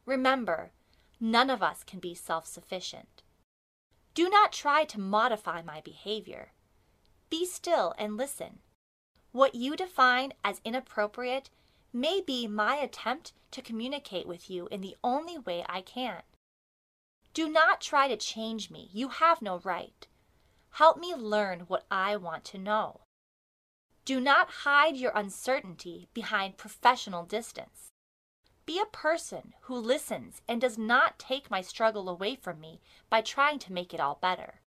Remember, none of us can be self-sufficient. Do not try to modify my behavior. Be still and listen. What you define as inappropriate may be my attempt to communicate with you in the only way I can. Do not try to change me. You have no right. Help me learn what I want to know. Do not hide your uncertainty behind professional distance. Be a person who listens and does not take my struggle away from me by trying to make it all better.